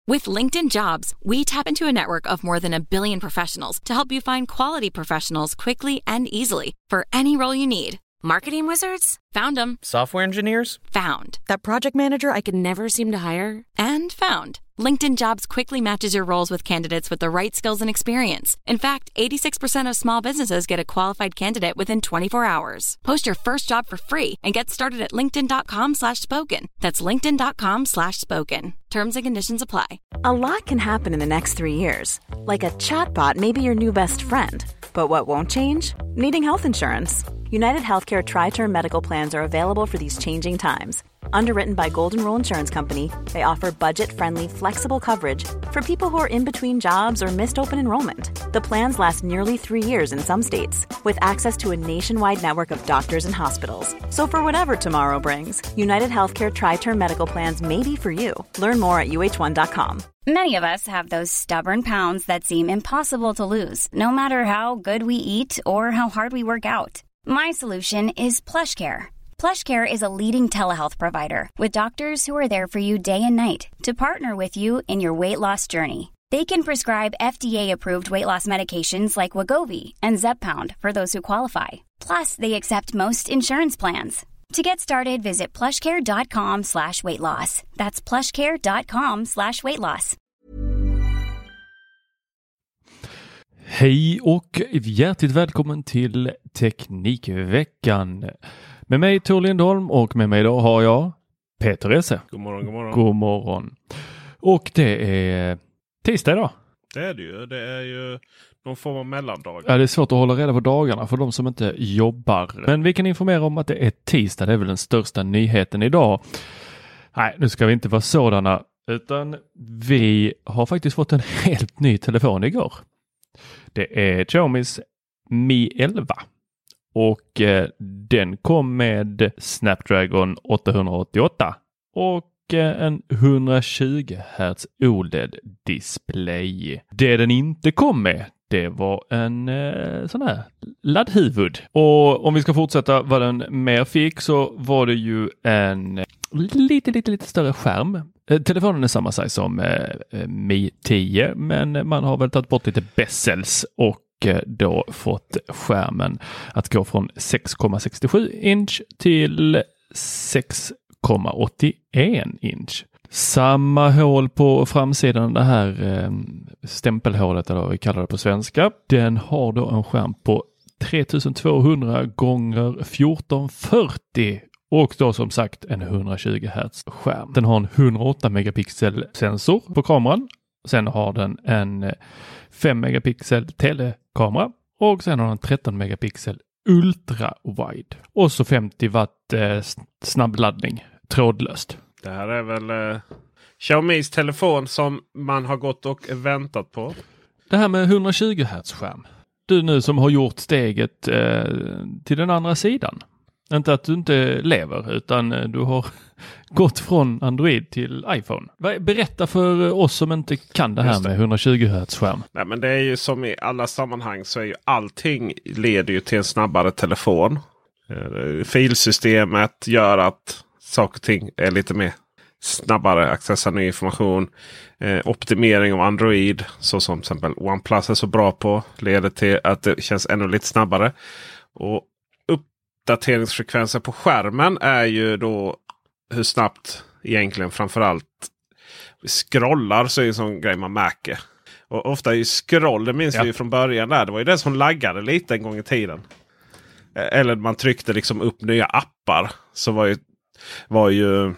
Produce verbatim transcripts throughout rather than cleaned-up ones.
With LinkedIn Jobs, we tap into a network of more than a billion professionals to help you find quality professionals quickly and easily for any role you need. Marketing wizards? Found them. Software engineers? Found. That project manager I could never seem to hire? And found. LinkedIn Jobs quickly matches your roles with candidates with the right skills and experience. In fact, eighty-six percent of small businesses get a qualified candidate within twenty-four hours. Post your first job for free and get started at linkedin.com slash spoken. That's linkedin.com slash spoken. Terms and conditions apply. A lot can happen in the next three years. Like a chatbot may be your new best friend. But what won't change? Needing health insurance. United Healthcare Tri-Term Medical Plans are available for these changing times. Underwritten by Golden Rule Insurance Company, they offer budget-friendly, flexible coverage for people who are in between jobs or missed open enrollment. The plans last nearly three years in some states, with access to a nationwide network of doctors and hospitals. So for whatever tomorrow brings, United Healthcare Tri-Term Medical Plans may be for you. Learn more at U H one dot com. Many of us have those stubborn pounds that seem impossible to lose, no matter how good we eat or how hard we work out. My solution is PlushCare. PlushCare is a leading telehealth provider with doctors who are there for you day and night to partner with you in your weight loss journey. They can prescribe F D A-approved weight loss medications like Wegovy and Zepbound for those who qualify. Plus, they accept most insurance plans. To get started, visit plushcare.com slash weight loss. That's plushcare.com slash weight loss. Hej och hjärtligt välkommen till Teknikveckan. Med mig Tor Lindholm och med mig idag har jag Peter Esse. God morgon, god morgon. God morgon. Och det är tisdag idag. Det är det ju. Det är ju någon form av mellandag. Ja, det är svårt att hålla reda på dagarna för de som inte jobbar. Men vi kan informera om att det är tisdag. Det är väl den största nyheten idag. Nej, nu ska vi inte vara sådana. Utan vi har faktiskt fått en helt ny telefon igår. Det är Xiaomis Mi elva. Och eh, den kom med Snapdragon åttahundraåttioåtta och eh, en etthundratjugo hertz O L E D-display. Det den inte kom med, det var en eh, sån här laddhuvud. Och om vi ska fortsätta vad den mer fick så var det ju en lite, lite, lite större skärm. Eh, telefonen är samma size som eh, Mi tio, men man har väl tagit bort lite bezels och då fått skärmen att gå från sex komma sextiosju inch till sex komma åttioen inch. Samma hål på framsidan, det här eh, stämpelhålet eller vad vi kallar det på svenska. Den har då en skärm på tretusentvåhundra gånger fjorton fyrtio och då som sagt en etthundratjugo hertz skärm. Den har en hundraåtta megapixel sensor på kameran. Sen har den en fem megapixel telekamera och sen har den tretton megapixel ultra wide och så femtio watt eh, snabbladdning trådlöst. Det här är väl eh, Xiaomis telefon som man har gått och väntat på. Det här med etthundratjugo hertz skärm. Du nu som har gjort steget eh, till den andra sidan. Inte att du inte lever utan du har gått från Android till iPhone. Berätta för oss som inte kan det här med etthundratjugo hertz skärm. Nej, men det är ju som i alla sammanhang så är ju allting leder ju till en snabbare telefon. Filsystemet gör att saker och ting är lite mer snabbare, accessa ny information. Eh, optimering av Android så som till exempel OnePlus är så bra på leder till att det känns ännu lite snabbare. Och uppdateringsfrekvensen på skärmen är ju då hur snabbt egentligen framförallt vi scrollar, så är det en sån grej man märker. Och ofta är ju scroll, det minns ja. vi ju från början där. Det var ju det som laggade lite en gång i tiden. Eller man tryckte liksom upp nya appar. Så var ju, var ju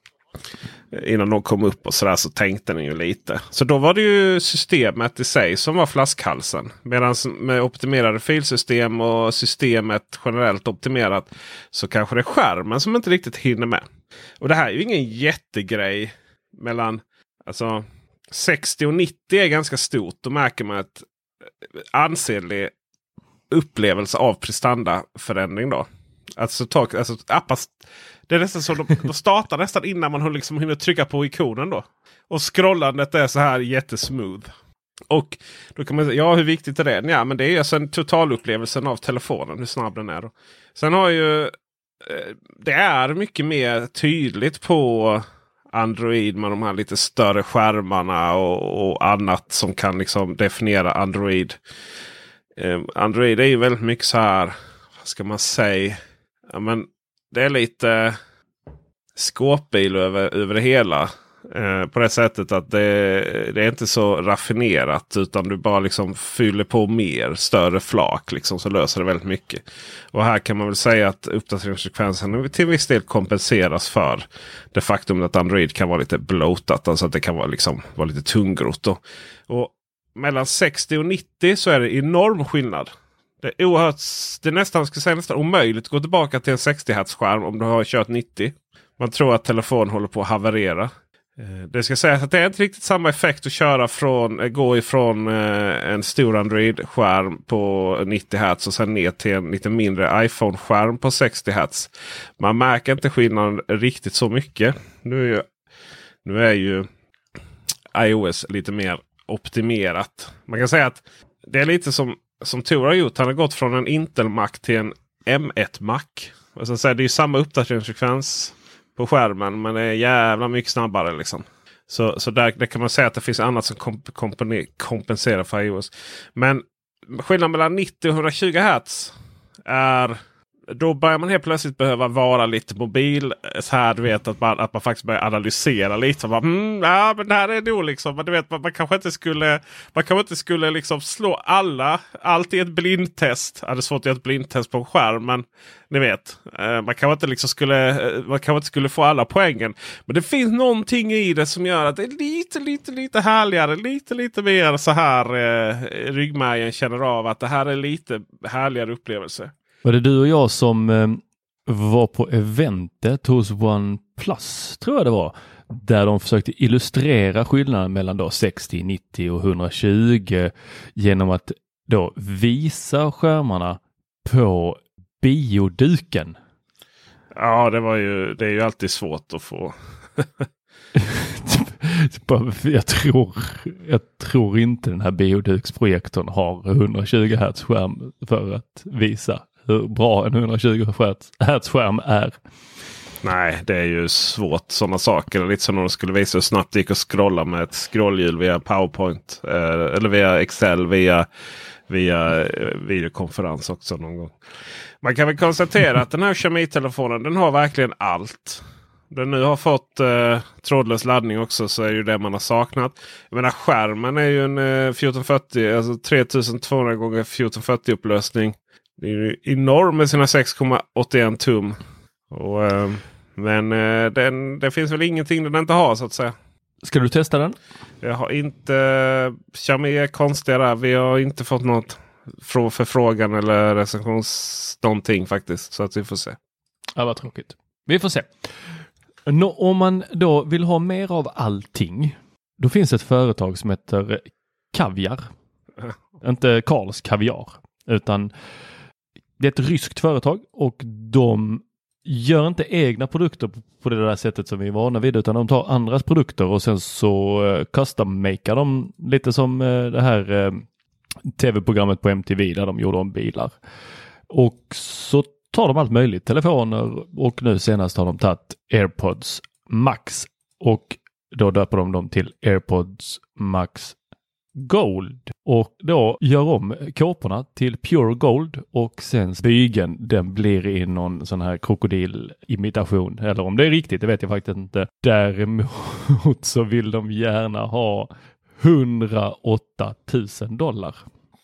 innan de kom upp och sådär så tänkte den ju lite. Så då var det ju systemet i sig som var flaskhalsen. Medan med optimerade filsystem och systemet generellt optimerat så kanske det är skärmen som inte riktigt hinner med. Och det här är ju ingen jättegrej mellan alltså sextio och nittio är ganska stort. Då märker man ett ansenlig upplevelse av prestandaförändring då. Alltså, tag, alltså appar, det är nästan så de, de startar nästan innan man liksom hinner trycka på ikonen då. Och scrollandet är så här jättesmooth. Och då kan man säga, ja hur viktigt är det? Ja men det är alltså en totalupplevelsen av telefonen, hur snabb den är då. Sen har ju, det är mycket mer tydligt på Android med de här lite större skärmarna och, och annat som kan liksom definiera Android. Eh, Android är ju väldigt mycket så här, vad ska man säga? Ja, men det är lite skåpbil över, över det hela. Eh, på det sättet att det, det är inte så raffinerat, utan du bara liksom fyller på mer större flak liksom, så löser det väldigt mycket. Och här kan man väl säga att uppdateringsfrekvensen till viss del kompenseras för det faktum att Android kan vara lite bloatat, alltså att det kan vara, liksom, vara lite tungrot. Och, och mellan sextio och nittio så är det enorm skillnad. Det är oerhört, det är nästan, ska säga, nästan omöjligt att gå tillbaka till en sextio hertz skärm om du har kört nittio. Man tror att telefonen håller på att haverera. Det ska sägas att det är inte riktigt samma effekt att köra från, gå ifrån en stor Android-skärm på nittio hertz och sen ner till en lite mindre iPhone-skärm på sextio hertz. Man märker inte skillnaden riktigt så mycket. Nu är ju, nu är ju iOS lite mer optimerat. Man kan säga att det är lite som, som Tor har gjort. Han har gått från en Intel-Mac till en M ett-Mac. Och så säger det är ju samma uppdateringsfrekvens på skärmen, men det är jävla mycket snabbare liksom. Så, så där, där kan man säga att det finns annat som komp kompone, kompenserar för iOS. Men skillnaden mellan nittio och hundratjugo hertz är, då börjar man helt plötsligt behöva vara lite mobil. Så här, du vet, att man, att man faktiskt börjar analysera lite. Bara, mm, ja, men det här är nog liksom. Men du vet, man, man kanske inte skulle, man kanske inte skulle liksom slå alla, allt i ett blindtest. Ja, det är svårt att göra ett blindtest på en skärm, men ni vet, eh, man kanske inte liksom skulle, man kanske inte skulle få alla poängen. Men det finns någonting i det som gör att det är lite, lite, lite härligare. Lite, lite mer så här eh, ryggmärgen känner av att det här är lite härligare upplevelse. Var det du och jag som eh, var på eventet hos OnePlus, tror jag det var, där de försökte illustrera skillnaden mellan då sextio, nittio och hundratjugo genom att då visa skärmarna på bioduken. Ja, det var ju, det är ju alltid svårt att få. jag tror jag tror inte den här bioduksprojektorn har hundratjugo hertz skärm för att visa hur bra en hundratjugo hertz skärm är. Nej, det är ju svårt sådana saker. Lite som när de skulle visa hur snabbt det gick att scrolla med ett scrollhjul via PowerPoint. Eh, eller via Excel, via, via eh, videokonferens också någon gång. Man kan väl konstatera att den här Xiaomi-telefonen, den har verkligen allt. Den nu har fått eh, trådlös laddning också, så är ju det man har saknat. Jag menar, skärmen är ju en eh, fjorton fyrtio, alltså tretusentvåhundra gånger fjorton fyrtio upplösning. Det är ju enorm med sina sex komma åttioen tum. Och, eh, men eh, den, det finns väl ingenting den inte har, så att säga. Ska du testa den? Jag har inte... Xiaomi är konstiga. Vi har inte fått något frå, förfrågan eller recensions någonting faktiskt. Så att vi får se. Ja, vad tråkigt. Vi får se. Nå, om man då vill ha mer av allting, då finns ett företag som heter Kaviar. Inte Karls Kaviar, utan det är ett ryskt företag och de gör inte egna produkter på det där sättet som vi är vana vid, utan de tar andras produkter och sen så uh, custom-makar de lite som uh, det här uh, tv-programmet på M T V där de gjorde om bilar. Och så tar de allt möjligt, telefoner, och nu senast har de tagit AirPods Max och då döper de dem till AirPods Max Gold och då gör om kåporna till Pure Gold och sen bygeln, den blir i någon sån här krokodilimitation, eller om det är riktigt, det vet jag faktiskt inte. Däremot så vill de gärna ha hundraåtta tusen dollar.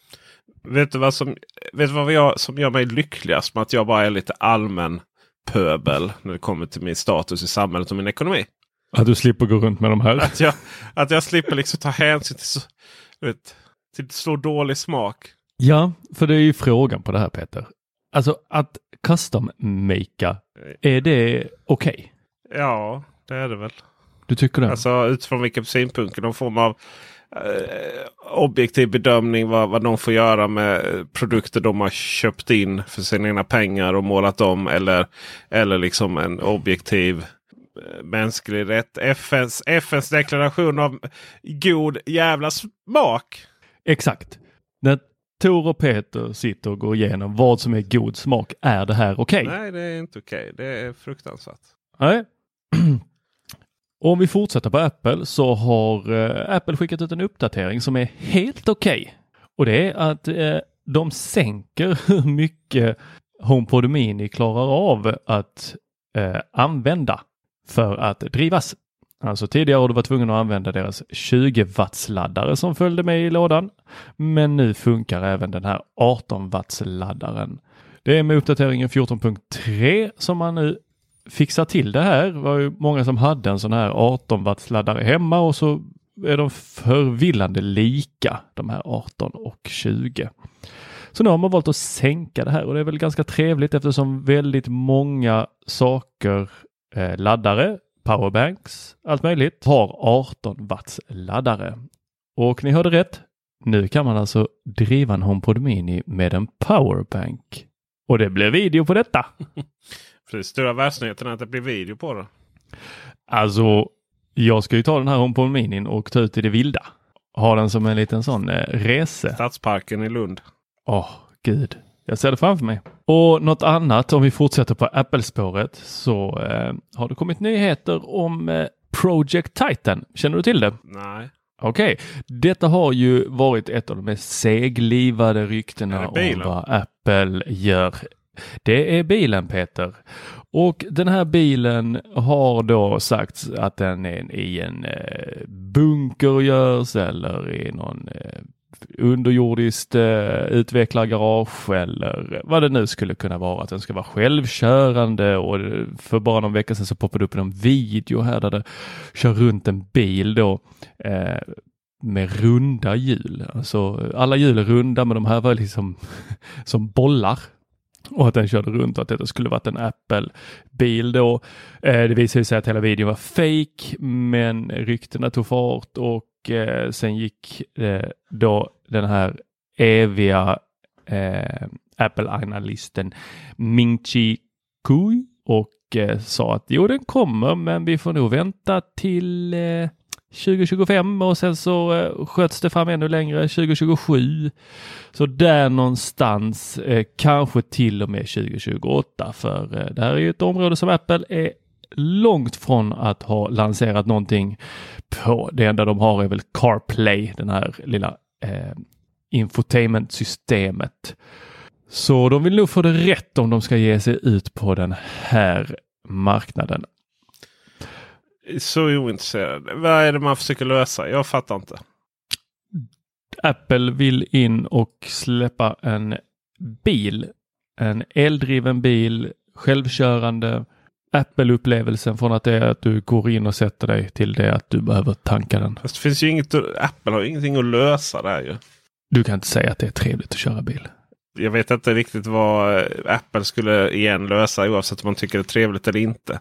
Vet du vad som, vet du vad jag, som gör mig lyckligast med att jag bara är lite allmän pöbel när det kommer till min status i samhället och min ekonomi? Att du slipper gå runt med de här. Att jag, att jag slipper liksom ta hänsyn till så, vet, till så dålig smak. Ja, för det är ju frågan på det här, Peter. Alltså att custom-makea, är det okej? Okay? Ja, det är det väl. Du tycker det? Alltså utifrån vilken synpunkt, någon form av eh, objektiv bedömning vad, vad de får göra med produkter de har köpt in för sina egna pengar och målat om, eller, eller liksom en objektiv mänsklig rätt. F N:s, F N:s deklaration av god jävla smak. Exakt. När Tor och Peter sitter och går igenom vad som är god smak, är det här okej? Okay? Nej, det är inte okej. Okay. Det är fruktansvärt. Nej. Och om vi fortsätter på Apple så har eh, Apple skickat ut en uppdatering som är helt okej. Okay. Och det är att eh, de sänker hur mycket HomePod Mini klarar av att eh, använda för att drivas. Alltså tidigare har du varit tvungen att använda deras tjugo watts laddare som följde med i lådan. Men nu funkar även den här arton watts laddaren. Det är med uppdateringen fjorton punkt tre som man nu fixar till det här. Det var ju många som hade en sån här arton watts laddare hemma och så är de förvillande lika, de här arton och tjugo. Så nu har man valt att sänka det här och det är väl ganska trevligt eftersom väldigt många saker, eh, laddare, powerbanks, allt möjligt, har arton watts laddare. Och ni hörde rätt, nu kan man alltså driva en HomePod Mini med en powerbank. Och det blir video på detta. För det stora världsnyheten är att det blir video på det. Alltså, jag ska ju ta den här HomePod Mini och ta ut i det vilda. Ha den som en liten sån eh, rese. Stadsparken i Lund. Åh, oh, gud. Jag ser det framför mig. Och något annat, om vi fortsätter på Apple-spåret så eh, har det kommit nyheter om eh, Project Titan. Känner du till det? Nej. Okej, okay. Detta har ju varit ett av de mest seglivade ryktena om vad Apple gör. Det är bilen, Peter. Och den här bilen har då sagt att den är i en eh, bunker görs eller i någon eh, underjordiskt eh, utvecklargarage eller vad det nu skulle kunna vara. Att den ska vara självkörande och för bara någon vecka sedan så poppade upp en video här där det kör runt en bil då eh, med runda hjul. Alltså alla hjul är runda men de här var liksom som bollar. Och att den körde runt och att det skulle varit en Apple-bil då. Eh, det visade sig att hela videon var fake men ryktena tog fart och eh, sen gick eh, då den här eviga eh, Apple-analysten Ming-Chi Kuo och eh, sa att jo den kommer men vi får nog vänta till eh, tjugo tjugofem och sen så eh, sköts det fram ännu längre tjugo tjugosju. Så där någonstans eh, kanske till och med tjugo tjugoåtta för eh, det här är ju ett område som Apple är långt från att ha lanserat någonting på. Det enda de har är väl CarPlay, den här lilla eh, infotainment-systemet. Så de vill nog få det rätt om de ska ge sig ut på den här marknaden. Så ointresserad. Vad är det man försöker lösa? Jag fattar inte. Apple vill in och släppa en bil. En eldriven bil, självkörande. Apple-upplevelsen från att det är att du går in och sätter dig till det att du behöver tanka den. Fast det finns ju inget, Apple har ju ingenting att lösa där ju. Du kan inte säga att det är trevligt att köra bil. Jag vet inte riktigt vad Apple skulle igen lösa oavsett om man tycker det är trevligt eller inte.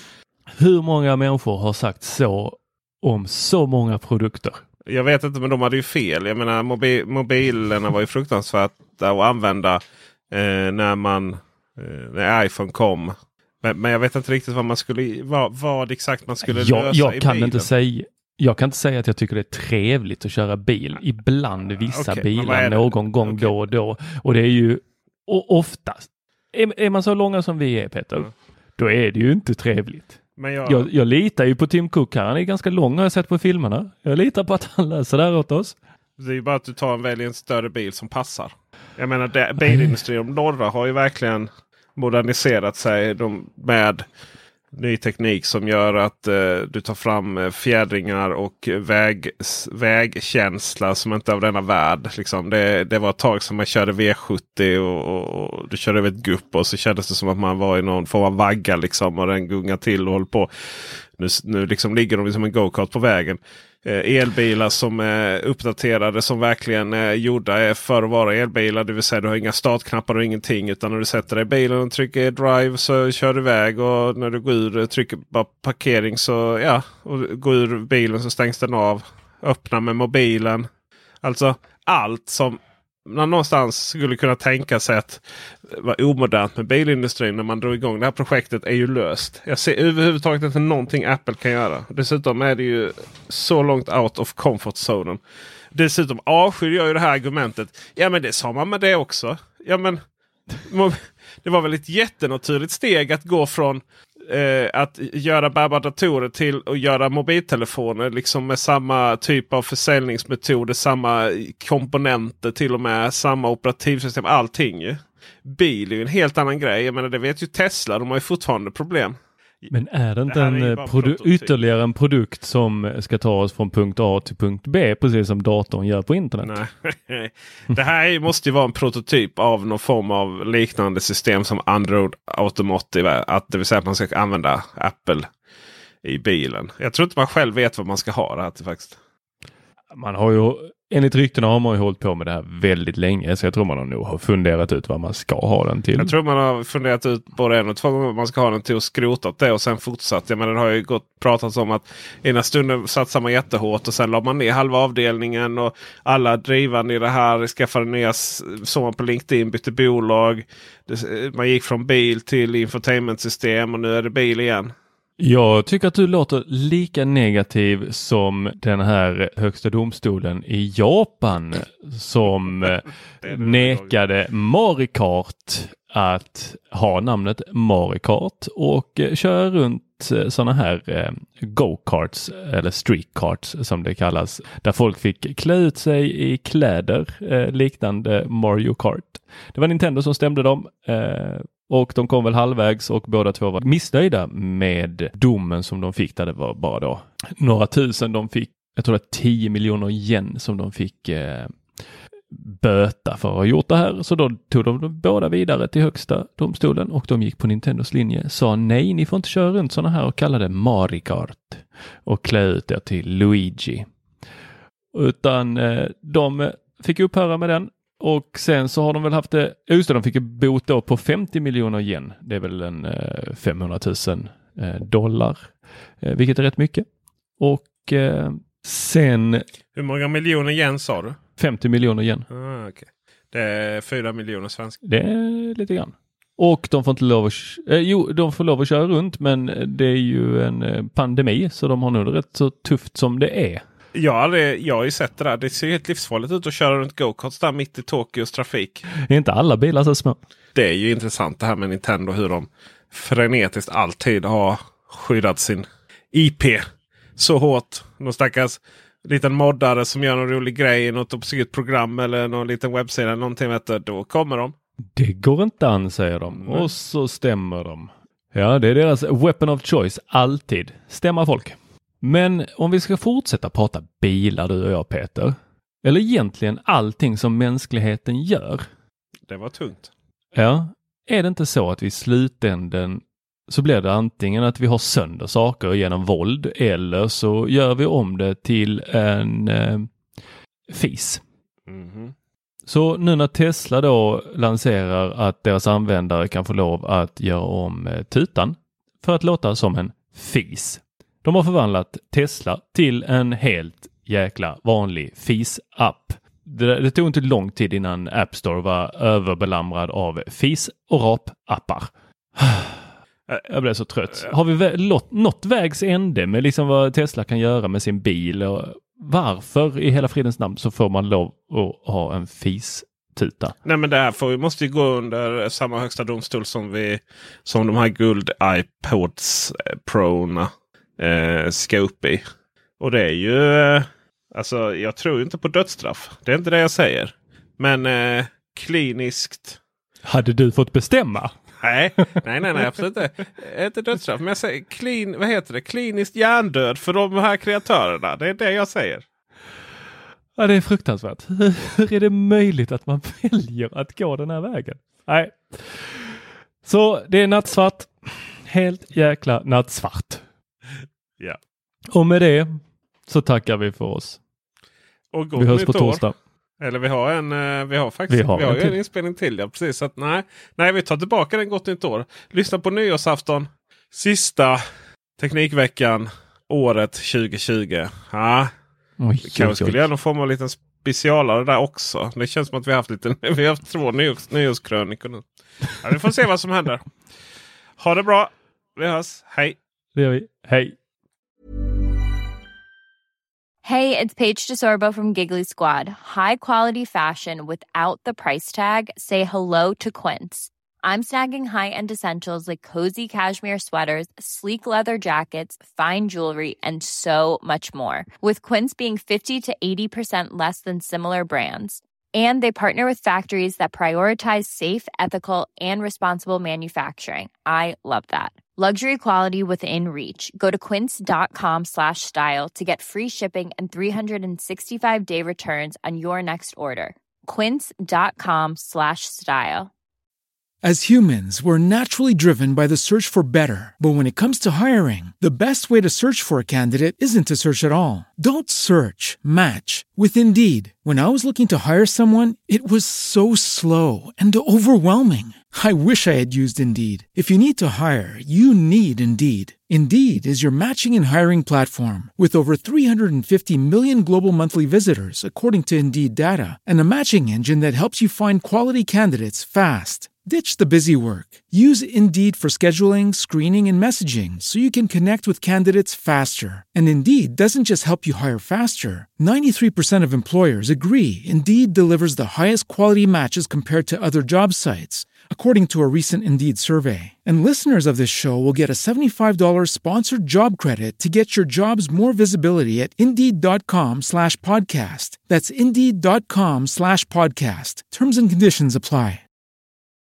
Hur många människor har sagt så om så många produkter? Jag vet inte, men de hade ju fel. Jag menar, mobi- mobilerna var ju fruktansvärt att använda eh, när man eh, när iPhone kom. Men, men jag vet inte riktigt vad man skulle vad, vad exakt man skulle jag, lösa jag i kan bilen. Inte säga, jag kan inte säga att jag tycker det är trevligt att köra bil. Ibland vissa okay, bilar någon gång okay. då och då. Och det är ju och oftast. Är, är man så långa som vi är, Peter, mm. då är det ju inte trevligt. Men jag... Jag, jag litar ju på Tim Cook här. Han är ganska lång har jag sett på filmerna. Jag litar på att han läser där åt oss. Det är ju bara att du tar en väldigt en större bil som passar. Jag menar, det, bilindustrin om några har ju verkligen moderniserat sig de, med ny teknik som gör att eh, du tar fram eh, fjädringar och väg, vägkänsla som inte är av denna värld. Liksom. Det, det var ett tag som man körde V sjuttio och, och, och du körde över ett gupp och så kändes det som att man var i någon form av vagga liksom, och den gungar till och håller på. Nu, nu liksom ligger de som en go-kart på vägen. Eh, elbilar som är uppdaterade som verkligen är gjorda är för att vara elbilar. Det vill säga du har inga startknappar och ingenting, utan när du sätter dig i bilen och trycker drive så kör du iväg, och när du går ur trycker bara parkering så ja, och går ur bilen så stängs den av. Öppna med mobilen. Alltså allt som man någonstans skulle kunna tänka sig att var omodernt med bilindustrin när man drog igång det här projektet är ju löst. Jag ser överhuvudtaget inte någonting Apple kan göra. Dessutom är det ju så långt out of comfort zonen. Dessutom avskyr jag ju det här argumentet. Ja, men det sa man med det också. Ja, men det var väl ett jättenaturligt steg att gå från eh, att göra bärbara datorer till att göra mobiltelefoner liksom med samma typ av försäljningsmetoder, samma komponenter, till och med samma operativsystem, allting ju. Bil är ju en helt annan grej. Jag menar, det vet ju Tesla, de har ju fortfarande problem. Men är det inte det en, en produ- ytterligare en produkt som ska ta oss från punkt A till punkt B, precis som datorn gör på internet? Nej. Det här måste ju vara en prototyp av någon form av liknande system som Android Automotive. Att det vill säga att man ska använda Apple i bilen. Jag tror inte man själv vet vad man ska ha det här till faktiskt. Man har ju, enligt ryktena har man ju hållit på med det här väldigt länge, så jag tror man nog har funderat ut vad man ska ha den till. Jag tror man har funderat ut både en och två gånger vad man ska ha den till och skrotat det och sen fortsatt. Jag menar, det har ju gått pratat om att ena stunden satsar man jättehårt och sen la man ner halva avdelningen och alla drivande i det här skaffade nya, som man på LinkedIn, bytte bolag. Man gick från bil till infotainmentsystem och nu är det bil igen. Jag tycker att du låter lika negativ som den här högsta domstolen i Japan som nekade Mario Kart att ha namnet Mario Kart och köra runt sådana här go-karts eller street-karts som det kallas, där folk fick klä ut sig i kläder liknande Mario Kart. Det var Nintendo som stämde dem. Och de kom väl halvvägs och båda två var missnöjda med domen som de fick, där det var bara då några tusen de fick. Jag tror det är tio miljoner yen som de fick eh, böta för att ha gjort det här. Så då tog de båda vidare till högsta domstolen och de gick på Nintendos linje. Sa nej, ni får inte köra runt sådana här och kalla det Mario Kart och klä ut er till Luigi. Utan eh, de fick upphöra med den. Och sen så har de väl haft det, just det, de fick ju bot då på femtio miljoner yen. Det är väl en eh, femhundratusen eh, dollar, eh, vilket är rätt mycket. Och eh, sen... Hur många miljoner yen sa du? femtio miljoner yen. Ah, okay. Det är fyra miljoner svenska. Det är lite grann. Och de får inte lov att, eh, jo, de får lov att köra runt, men det är ju en eh, pandemi, så de har nog rätt så tufft som det är. Ja, det, jag har ju sett det där. Det ser helt livsfarligt ut att köra runt go-karts där mitt i Tokyos trafik. Är inte alla bilar så små? Det är ju intressant det här med Nintendo, hur de frenetiskt alltid har skyddat sin I P så hårt. Någon stackars liten moddare som gör någon rolig grej, något obskyrt program eller någon liten webbsida, någonting, vet du, då kommer de. Det går inte an, säger de. Mm. Och så stämmer de. Ja, det är deras weapon of choice. Alltid stämma folk. Men om vi ska fortsätta prata bilar, du och jag, Peter. Eller egentligen allting som mänskligheten gör. Det var tungt. Ja, är det inte så att vi i slutänden så blir det antingen att vi har sönder saker genom våld, eller så gör vi om det till en eh, fis. Mm-hmm. Så nu när Tesla då lanserar att deras användare kan få lov att göra om eh, tutan för att låta som en fis. De har förvandlat Tesla till en helt jäkla vanlig fis-app. Det, det tog inte lång tid innan App Store var överbelamrad av fis- och rap-appar. Jag blev så trött. Har vi vä- nått vägs ände med liksom vad Tesla kan göra med sin bil? Och varför i hela fridens namn så får man lov att ha en fis-tuta? Nej, men det här får, måste ju gå under samma högsta domstol som, vi, som de här guld iPods Pro-na. Eh, ska upp i. Och det är ju eh, alltså jag tror inte på dödsstraff. Det är inte det jag säger. Men eh, kliniskt. Hade du fått bestämma? Nej, nej, nej, nej, absolut inte. Inte dödsstraff. Men jag säger klin, vad heter det? Kliniskt hjärndöd för de här kreatörerna. Det är det jag säger. Ja, det är fruktansvärt. Hur är det möjligt att man väljer att gå den här vägen? Nej. Så det är nattsvart. Helt jäkla nattsvart. Ja. Och med det så tackar vi för oss. Och vi hörs på torsdag. Eller vi har en vi har faktiskt vi har, vi har en, ju en inspelning till, ja, precis, så att nej, nej, vi tar tillbaka den gott nytt år. Lyssna på nyårsafton. Sista Teknikveckan året tjugo tjugo. Ja. Oj, vi kanske skulle göra någon form av liten specialare där också. Det känns som att vi har haft lite vi har haft två nyårs, nyårskrönikor nu. Ja, vi får se vad som händer. Ha det bra. Vi hörs. Hej. Det gör vi. Hej. Hey, it's Paige DeSorbo from Giggly Squad. High quality fashion without the price tag. Say hello to Quince. I'm snagging high-end essentials like cozy cashmere sweaters, sleek leather jackets, fine jewelry, and so much more. With Quince being fifty to eighty percent less than similar brands. And they partner with factories that prioritize safe, ethical, and responsible manufacturing. I love that. Luxury quality within reach. Go to quince.com slash style to get free shipping and three sixty-five day returns on your next order. Quince.com slash style. As humans, we're naturally driven by the search for better. But when it comes to hiring, the best way to search for a candidate isn't to search at all. Don't search, match with Indeed. When I was looking to hire someone, it was so slow and overwhelming. I wish I had used Indeed. If you need to hire, you need Indeed. Indeed is your matching and hiring platform with over three hundred fifty million global monthly visitors, according to Indeed data, and a matching engine that helps you find quality candidates fast. Ditch the busy work. Use Indeed for scheduling, screening, and messaging so you can connect with candidates faster. And Indeed doesn't just help you hire faster. ninety-three percent of employers agree Indeed delivers the highest quality matches compared to other job sites, according to a recent Indeed survey. And listeners of this show will get a seventy-five dollars sponsored job credit to get your jobs more visibility at Indeed.com slash podcast. That's Indeed.com slash podcast. Terms and conditions apply.